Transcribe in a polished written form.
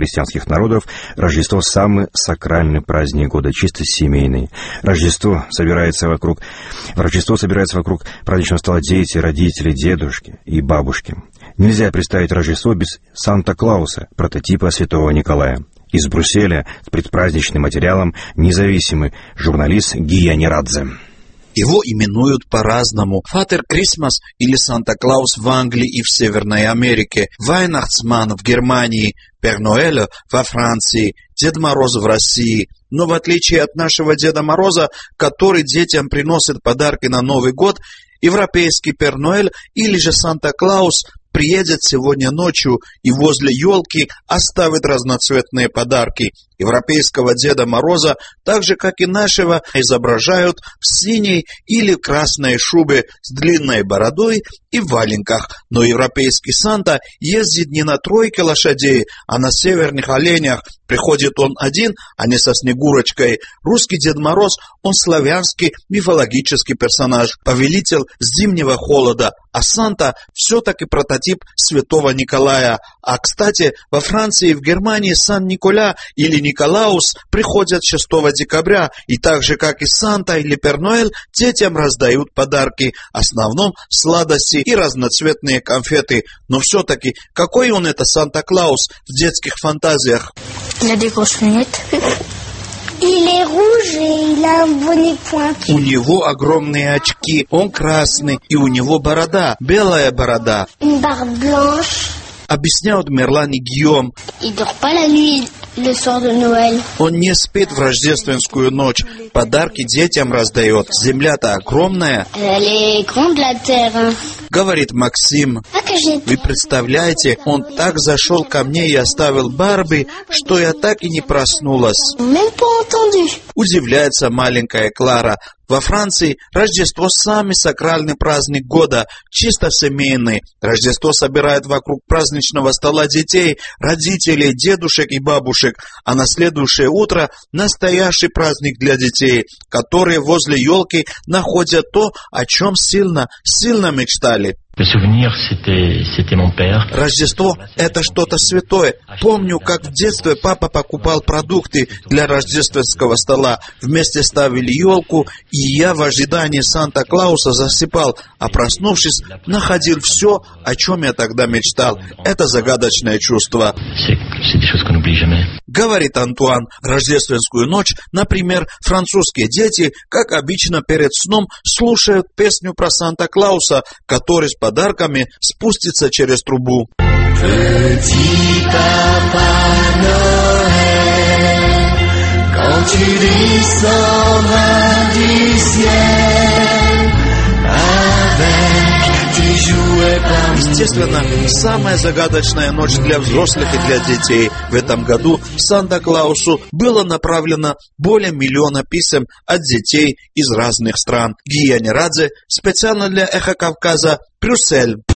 христианских народов Рождество – самый сакральный праздник года, чисто семейный. Рождество собирается вокруг праздничного стола дети, родители, дедушки и бабушки. Нельзя представить Рождество без Санта-Клауса, прототипа святого Николая. Из Брюсселя с предпраздничным материалом независимый журналист Гия Нерадзе. Его именуют по-разному. Фатер Крисмас или Санта-Клаус в Англии и в Северной Америке, Вайнахтсман в Германии, Пер Ноэль во Франции, Дед Мороз в России. Но в отличие от нашего Деда Мороза, который детям приносит подарки на Новый год, европейский Пер Ноэль или же Санта-Клаус приедет сегодня ночью и возле елки оставит разноцветные подарки. Европейского Деда Мороза, так же как и нашего, изображают в синей или красной шубе с длинной бородой и в валенках. Но европейский Санта ездит не на тройке лошадей, а на северных оленях. Приходит он один, а не со Снегурочкой. Русский Дед Мороз, он славянский мифологический персонаж, повелитель зимнего холода. А Санта все-таки прототип святого Николая. А, кстати, во Франции и в Германии Сан-Николя или Николаус приходят 6 декабря, и так же, как и Санта или Пер-Ноэль, детям раздают подарки, в основном сладости и разноцветные конфеты. Но все-таки, какой он это Санта-Клаус в детских фантазиях? У него огромные очки, он красный, и у него борода, белая борода. Объясняют Мерлан и Гийом. Он не спит в рождественскую ночь, подарки детям раздает. Земля-то огромная. Говорит Максим. Вы представляете, он так зашел ко мне и оставил Барби, что я так и не проснулась. Удивляется маленькая Клара. Во Франции Рождество – самый сакральный праздник года, чисто семейный. Рождество собирает вокруг праздничного стола детей, родителей, дедушек и бабушек, а на следующее утро настоящий праздник для детей, которые возле елки находят то, о чем сильно мечтали. Рождество – это что-то святое. Помню, как в детстве папа покупал продукты для рождественского стола. Вместе ставили елку, и я в ожидании Санта-Клауса засыпал, а проснувшись, находил все, о чем я тогда мечтал. Это загадочное чувство. Говорит Антуан, рождественскую ночь, например, французские дети, как обычно перед сном, слушают песню про Санта-Клауса, который с подарками спустится через трубу. Petit Papa Noël, quand tu descendras du ciel, avec tes jouets parmi. Естественно, самая загадочная ночь для взрослых и для детей. В этом году Санта-Клаусу было направлено более 1 миллиона писем от детей из разных стран. Гия Нерадзе, специально для Эхо Кавказа, Брюссель.